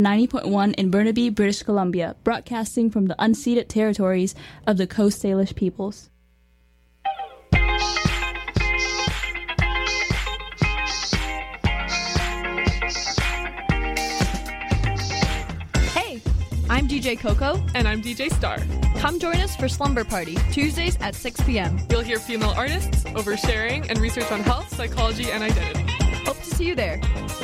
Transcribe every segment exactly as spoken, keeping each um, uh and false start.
ninety point one in Burnaby, British Columbia, broadcasting from the unceded territories of the Coast Salish peoples. Hey, I'm D J Coco. And I'm D J Star. Come join us for Slumber Party, Tuesdays at six p.m. You'll hear female artists, oversharing, and research on health, psychology, and identity. Hope to see you there.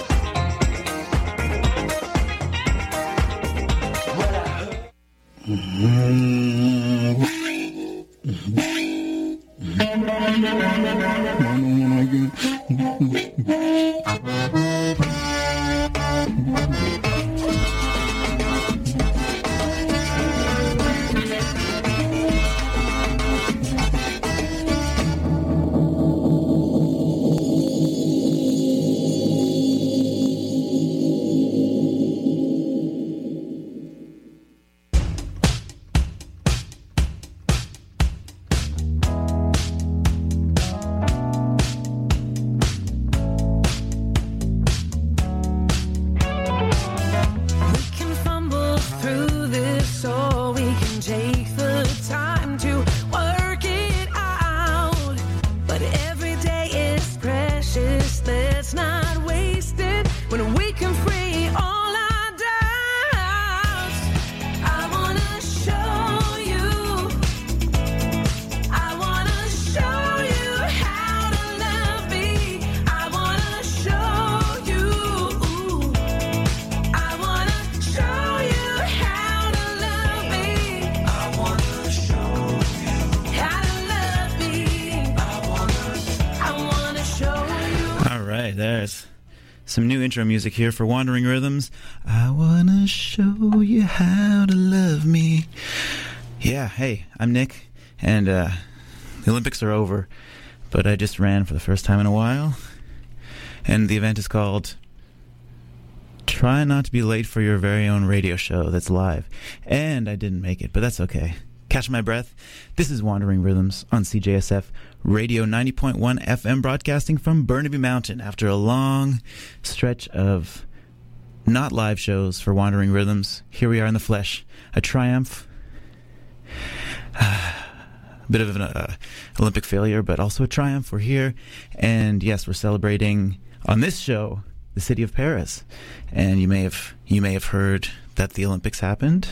Some new intro music here for Wandering Rhythms. I wanna show you how to love me. Yeah, hey, I'm Nick, and uh, the Olympics are over, but I just ran for the first time in a while, and the event is called Try Not to Be Late for Your Very Own Radio Show that's live, and I didn't make it, but that's okay. Catch my breath. This is Wandering Rhythms on C J S F Radio ninety point one F M, broadcasting from Burnaby Mountain after a long stretch of not live shows for Wandering Rhythms. Here we are in the flesh. A triumph. A bit of an uh, Olympic failure, but also a triumph. We're here. And yes, we're celebrating on this show the city of Paris. And you may have you may have heard that the Olympics happened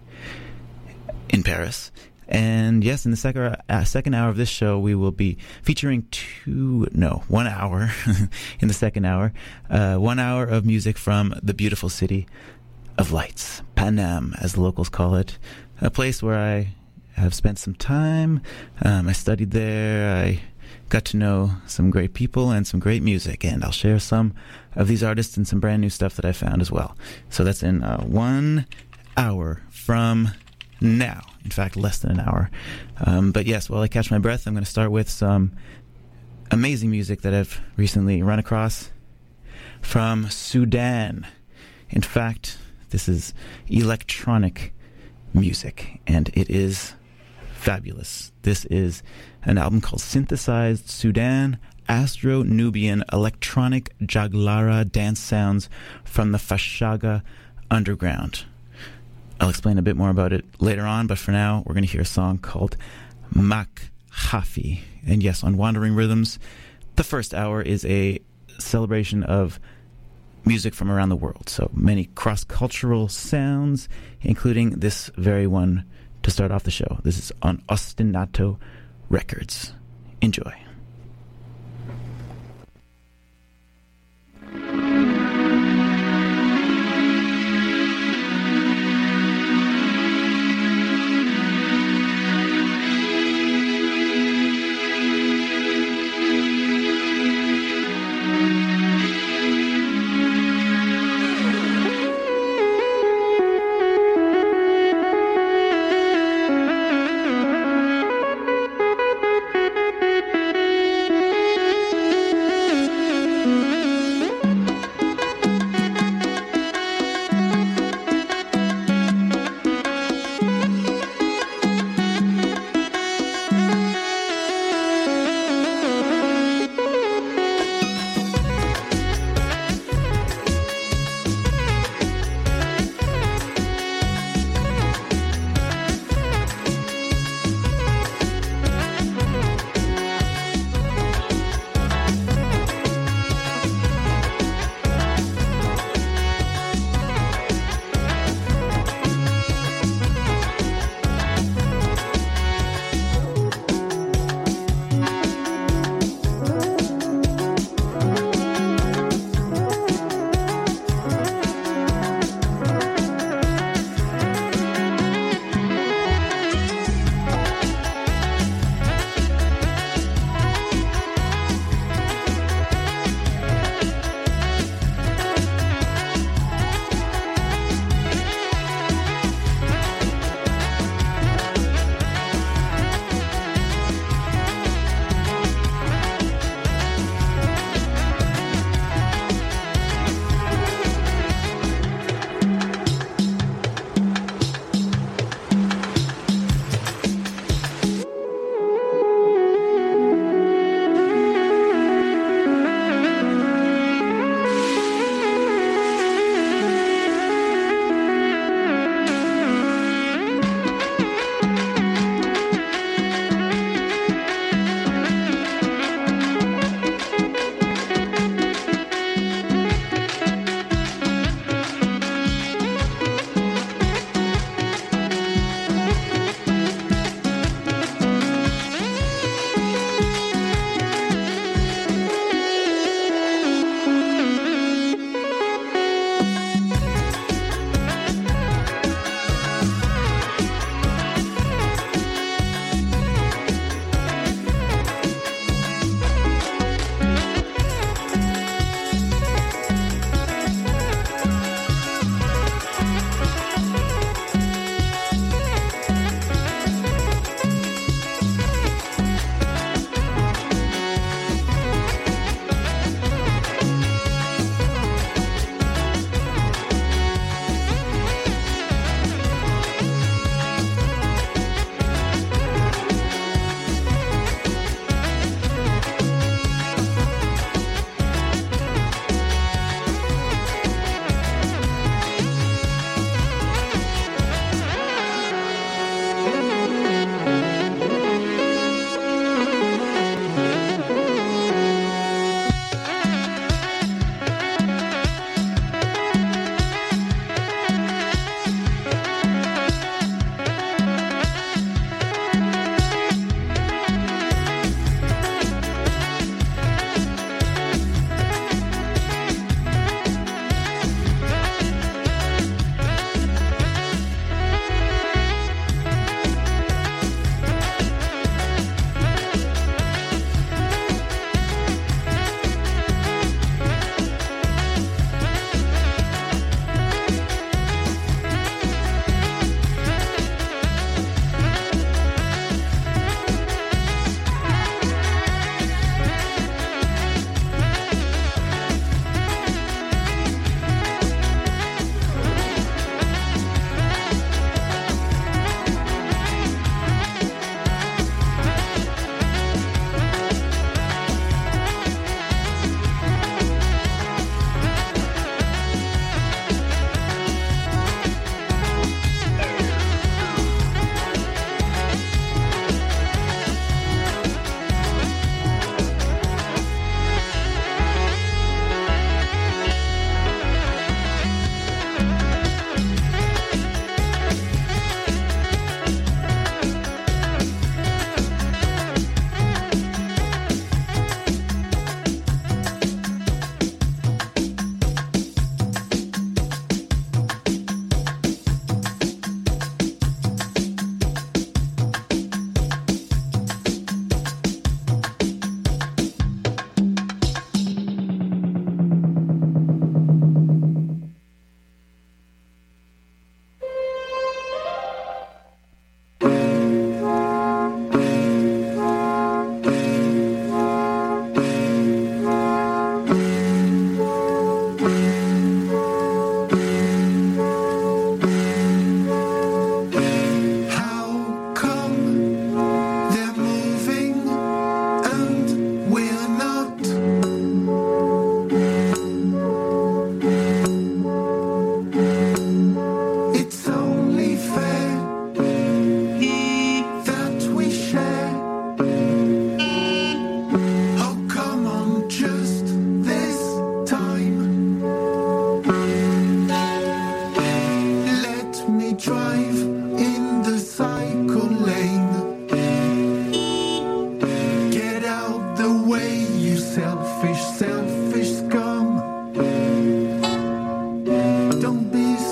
in Paris. And yes, in the second, uh, second hour of this show, we will be featuring two, no, one hour in the second hour, uh, one hour of music from the beautiful city of lights, Paname, as the locals call it, a place where I have spent some time. Um, I studied there. I got to know some great people and some great music, and I'll share some of these artists and some brand new stuff that I found as well. So that's in uh, one hour from now. In fact, less than an hour. Um, but yes, while I catch my breath, I'm going to start with some amazing music that I've recently run across from Sudan. In fact, this is electronic music, and it is fabulous. This is an album called Synthesized Sudan, Astro-Nubian Electronic Jaglara Dance Sounds from the Fashaga Underground. I'll explain a bit more about it later on, but for now, we're going to hear a song called Mak Hafi. And yes, on Wandering Rhythms, the first hour is a celebration of music from around the world. So many cross-cultural sounds, including this very one to start off the show. This is on Ostinato Records. Enjoy. Thank you.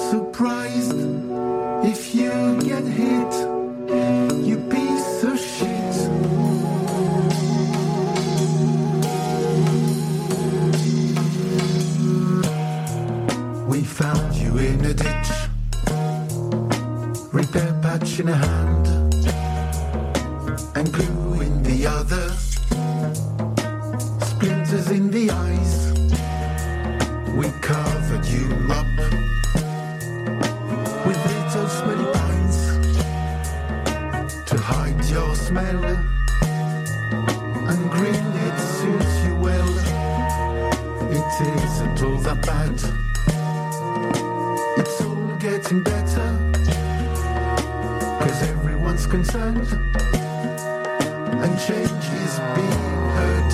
surprised if you get hit, you piece of shit. We found you in a ditch, repair patch in a hand and glue in the other, splinters in the eyes. We covered you up with little smelly pines to hide your smell, and green it suits you well. It isn't all that bad, it's all getting better, 'cause everyone's concerned and change is being heard.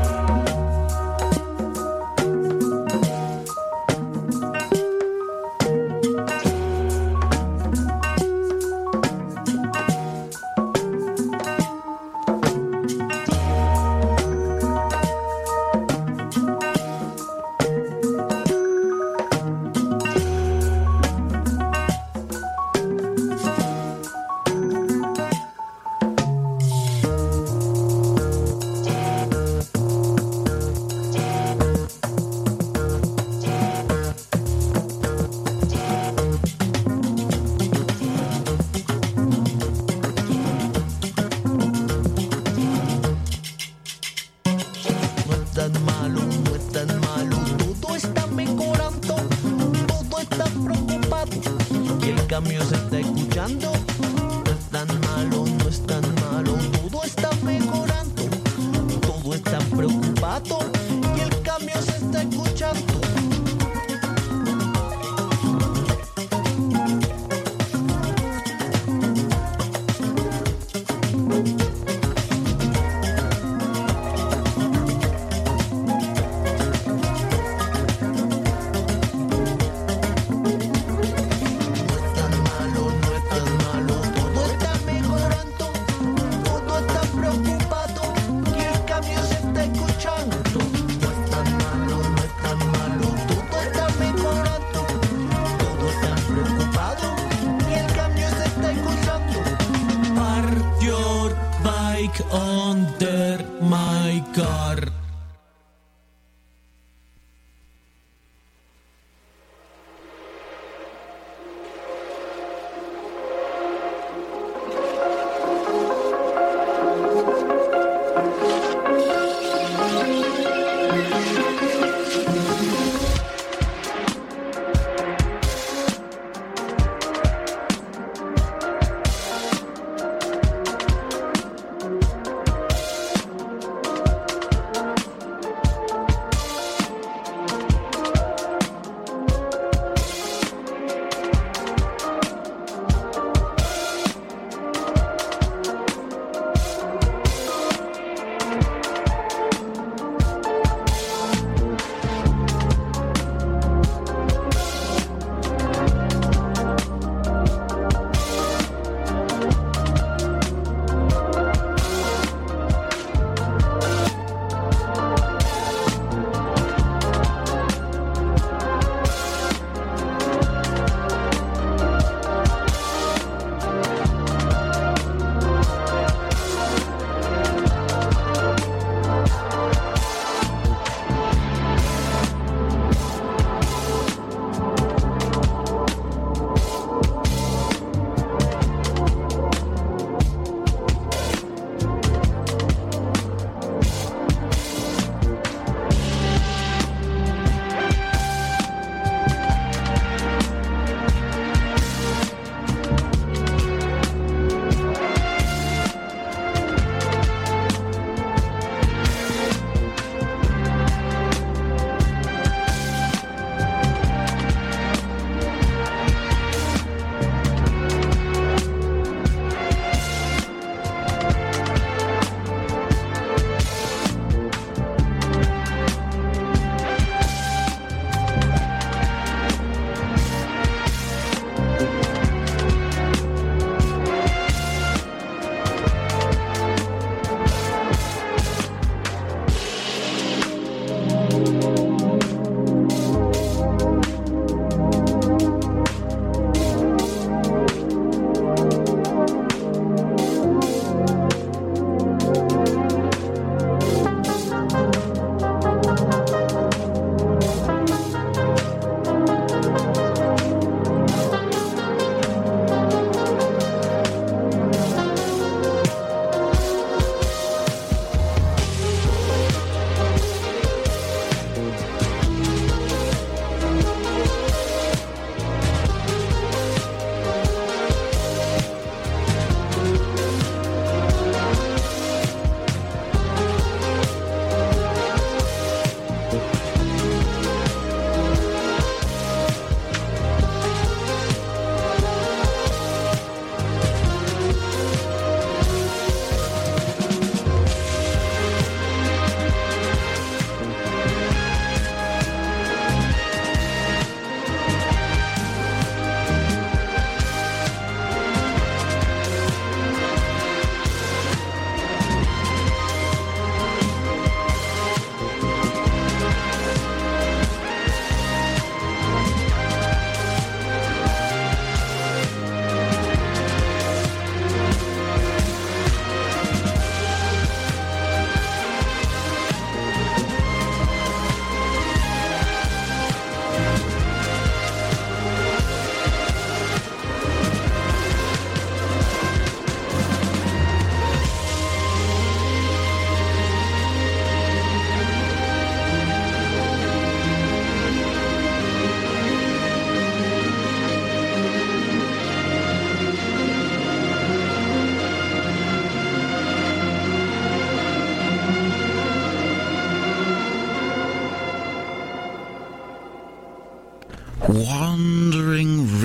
Under my car.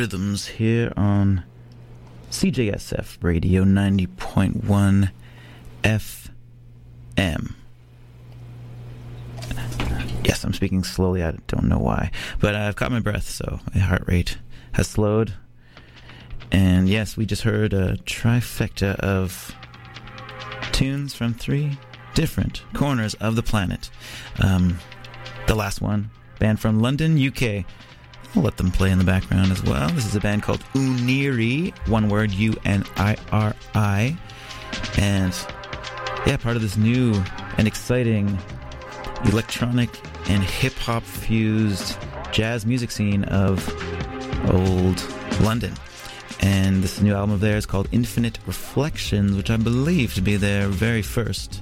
Rhythms here on C J S F Radio ninety point one F M. Yes, I'm speaking slowly. I don't know why. But I've caught my breath, so my heart rate has slowed. And yes, we just heard a trifecta of tunes from three different corners of the planet. Um, the last one, band from London, U K. I'll let them play in the background as well. This is a band called Uniri, one word, U N I R I. And yeah, part of this new and exciting electronic and hip-hop fused jazz music scene of old London. And this new album of theirs is called Infinite Reflections, which I believe to be their very first.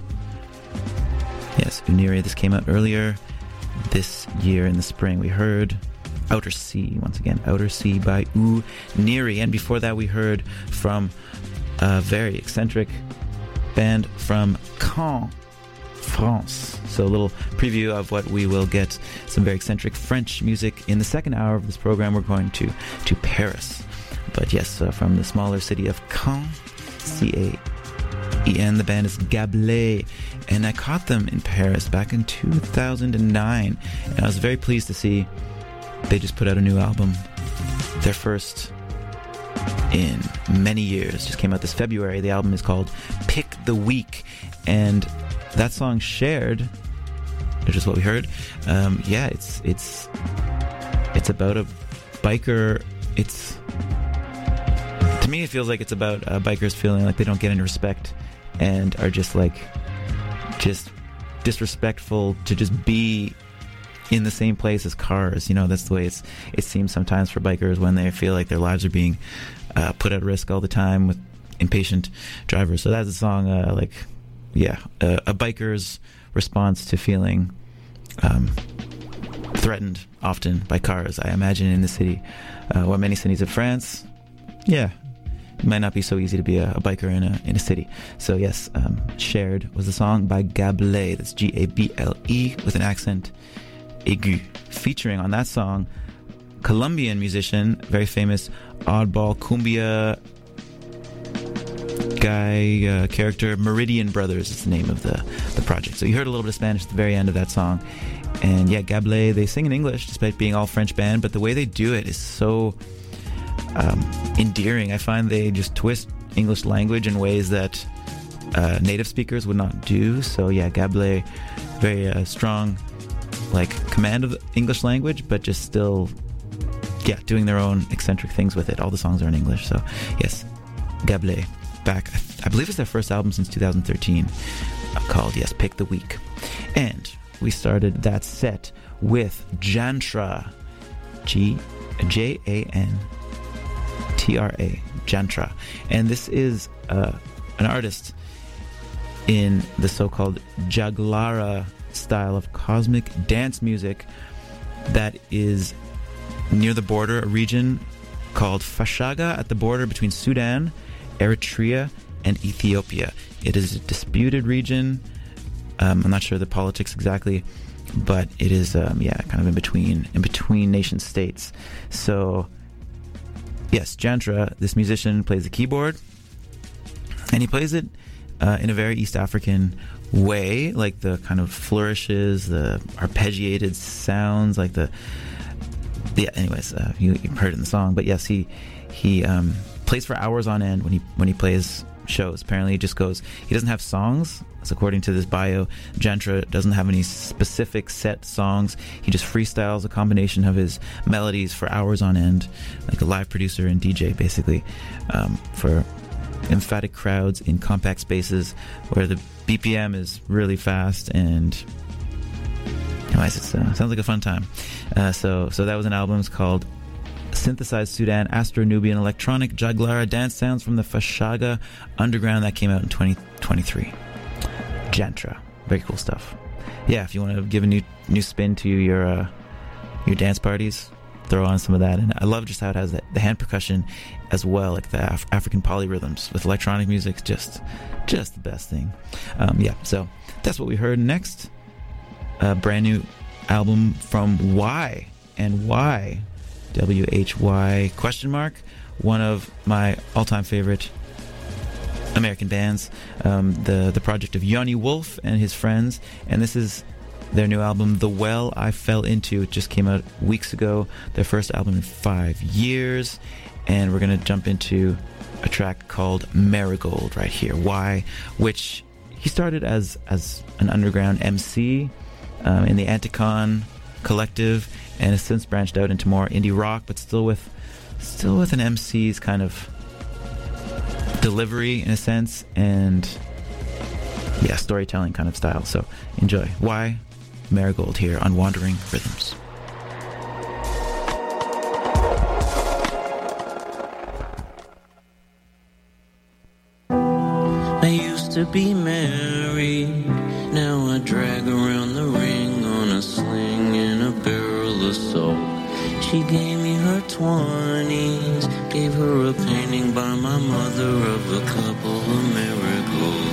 Yes, Uniri. This came out earlier this year in the spring. We heard Outer Sea, once again, Outer Sea by Uniri. And before that, we heard from a very eccentric band from Caen, France. So a little preview of what we will get, some very eccentric French music. In the second hour of this program, we're going to, to Paris. But yes, uh, from the smaller city of Caen, C A E N, the band is Gablé. And I caught them in Paris back in two thousand nine. And I was very pleased to see they just put out a new album. Their first in many years. Just came out this February. The album is called Pick the Week. And that song, Shared, which is what we heard, um, yeah, it's it's it's about a biker. It's to me, it feels like it's about uh, bikers feeling like they don't get any respect and are just like just disrespectful to just be in the same place as cars. You know, that's the way it's it seems sometimes for bikers when they feel like their lives are being uh, put at risk all the time with impatient drivers. So that's a song uh, like yeah uh, a biker's response to feeling um, threatened often by cars, I imagine, in the city uh, or many cities of France. Yeah, it might not be so easy to be a, a biker in a in a city. So yes, um, Shared was the song by Gablé. That's G A B L E with an accent aigu. Featuring on that song, Colombian musician, very famous oddball cumbia guy uh, character, Meridian Brothers is the name of the, the project. So you heard a little bit of Spanish at the very end of that song. And yeah, Gablé, they sing in English despite being all French band, but the way they do it is so um, endearing. I find they just twist English language in ways that uh, native speakers would not do. So yeah, Gablé, very uh, strong like command of the English language, but just still yeah doing their own eccentric things with it. All the songs are in English. So yes, Gablé, back, I believe it's their first album since two thousand thirteen, uh, called yes Pick the Week. And we started that set with Jantra, G J A N T R A, Jantra. And this is uh, an artist in the so-called Jaglara style of cosmic dance music that is near the border, a region called Fashaga at the border between Sudan, Eritrea, and Ethiopia. It is a disputed region. Um, I'm not sure the politics exactly, but it is, um, yeah, kind of in between, in between nation states. So, yes, Jantra, this musician, plays the keyboard, and he plays it uh, in a very East African way, like the kind of flourishes, the arpeggiated sounds, like the, yeah. Anyways, uh, you, you heard it in the song, but yes, he he um, plays for hours on end when he when he plays shows. Apparently, he just goes. He doesn't have songs. So according to this bio, Jantra doesn't have any specific set songs. He just freestyles a combination of his melodies for hours on end, like a live producer and D J, basically, um, for emphatic crowds in compact spaces where the B P M is really fast and anyways, it uh, sounds like a fun time. Uh, so so that was an album. It's called Synthesized Sudan Astro-Nubian Electronic Jaglara Dance Sounds from the Fashaga Underground. That came out in twenty twenty-three. Jantra. Very cool stuff. Yeah, if you want to give a new new spin to your uh, your dance parties, throw on some of that. And I love just how it has the, the hand percussion as well, like the Af- African polyrhythms with electronic music. Just just the best thing. Um, yeah, so that's what we heard next. A brand new album from Y. And Y W H Y question mark, one of my all-time favorite American bands, um, the the project of Yoni Wolf and his friends, and this is their new album, The Well I Fell Into. It just came out weeks ago, their first album in five years, and we're going to jump into a track called Marigold right here. Why? Which he started as as an underground M C um, in the Anticon collective, and has since branched out into more indie rock, but still with still with an M C's kind of delivery in a sense, and yeah, storytelling kind of style. So enjoy. Why? Marigold here on Wandering Rhythms. I used to be married, now I drag around the ring on a sling in a barrel of salt. She gave me her twenties, gave her a painting by my mother of a couple of marigolds.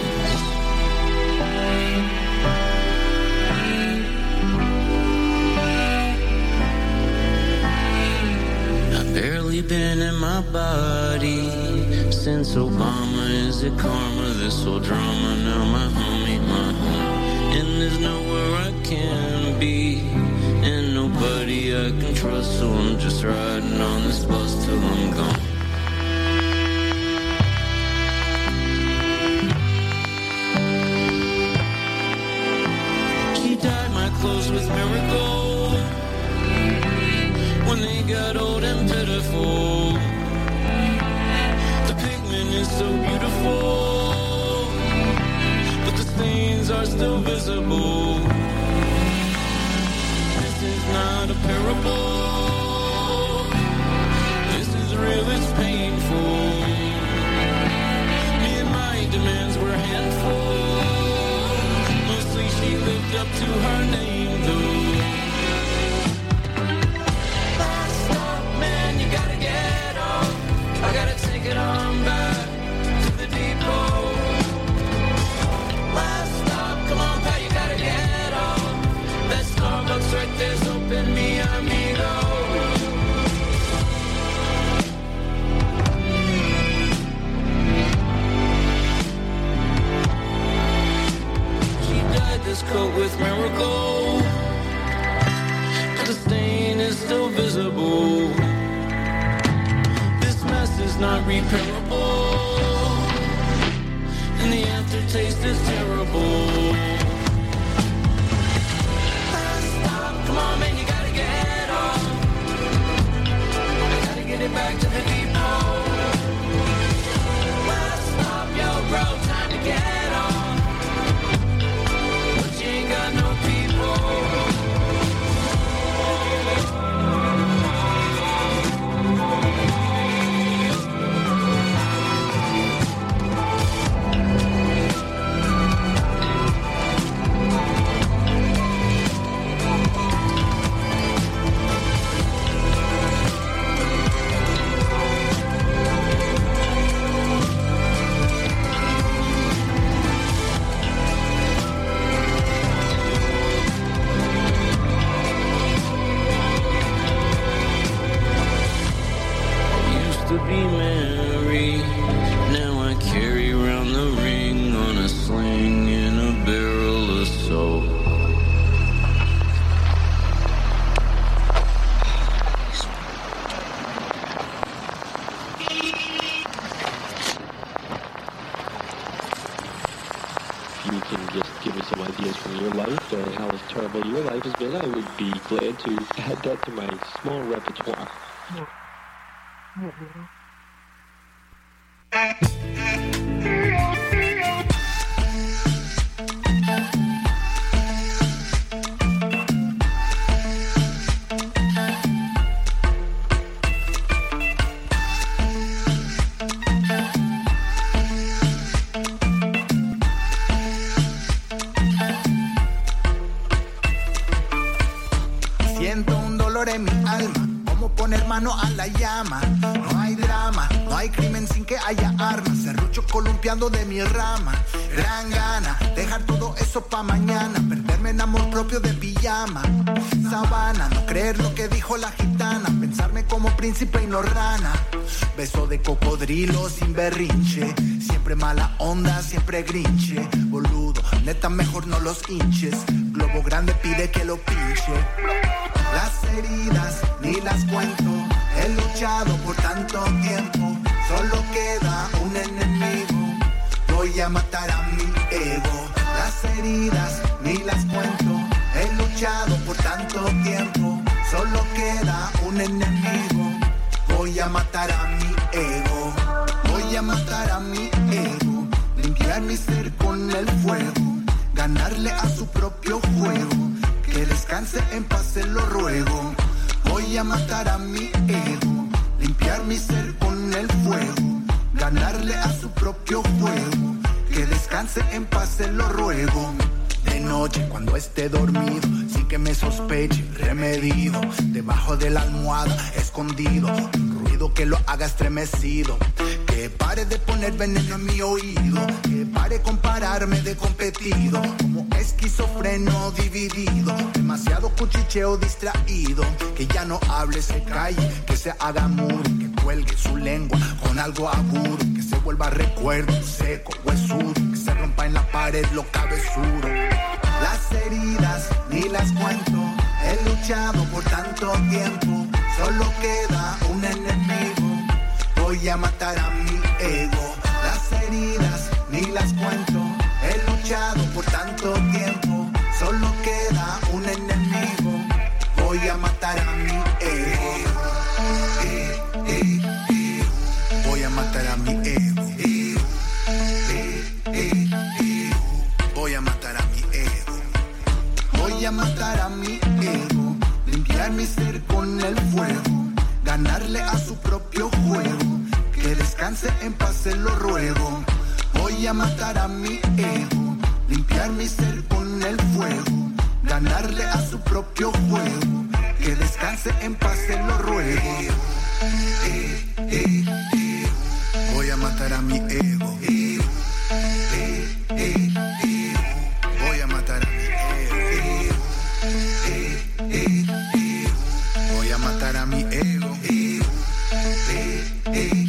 I've barely been in my body since Obama. Is it karma, this whole drama? Now my homie, my home, and there's nowhere I can be, and nobody I can trust, so I'm just riding on this bus till I'm gone. She dyed my clothes with marigold when they got old and pitiful. The pigment is so beautiful, but the stains are still visible. This is not a parable, this is real, it's painful. Me and my demands were a handful, mostly she lived up to her name though. Last stop, man, you gotta get off, I gotta take it on back to the depot. Last stop, come on pal, you gotta get off, that Starbucks right there's open, mi amigo. She dyed this coat with marigold, but the stain is still visible. This mess is not repairable, and the aftertaste is terrible. Come on, man, you gotta get off, I gotta get it back to the depot. Last stop, yo, bro, time to get off, but you ain't got no to be married. Now I carry around the ring on a sling in a barrel of salt. If you can just give me some ideas from your life and how terrible your life has been, I would be glad to add that to my small repertoire. Siento un dolor en mi alma, como poner mano a la llama. No hay drama, no hay crimen sin que haya armas. Serrucho columpiando de mi rama. Gran gana, dejar todo eso pa' mañana. Perderme en amor propio de pijama. Sabana, no creer lo que dijo la gitana. Pensarme como príncipe y no rana. Beso de cocodrilo sin berrinche. Siempre mala onda, siempre grinche. Boludo, neta mejor no los hinches. Globo grande pide que lo pinche. Las heridas ni las cuento. He luchado por tanto tiempo. Solo queda un enemigo. Voy a matar a mi ego. Las heridas ni las cuento. He luchado por tanto tiempo. Solo queda un enemigo. Voy a matar a mi ego. Voy a matar a mi ego. Limpiar mi ser con el fuego. Ganarle a su propio juego. Que descanse en paz, se lo ruego. Voy a matar a mi ego. Limpiar mi ser con el fuego. Ganarle a su propio juego. Que descanse en paz, se lo ruego. De noche cuando esté dormido, sin que me sospeche, remedido. Debajo de la almohada, escondido. Un ruido que lo haga estremecido. Que pare de poner veneno en mi oído. Que pare compararme de competido. Como esquizofreno dividido. Demasiado cuchicheo distraído. Que ya no hable, se calle. Que se haga mudo. Que cuelgue su lengua con algo agudo. Que se vuelva recuerdo seco, huesudo. Que se rompa en la pared lo cabezudo. Las heridas ni las cuento. He luchado por tanto tiempo. Solo queda un enemigo. Voy a matar a mi ego. Las heridas ni las cuento. He luchado por tanto tiempo. Solo queda un enemigo. Voy a matar a mi ego. Eh, eh, eh. Voy a matar a mi ego. Eh, eh, eh, eh. Voy a matar a mi ego. Voy a matar a mi ego. Limpiar mi ser con el fuego. Ganarle a su propio juego. Que descanse en paz, se lo ruego. Voy a matar a mi ego. Limpiar mi ser con el fuego. Ganarle a su propio juego. Que descanse en paz, se lo ruego. Eh, eh.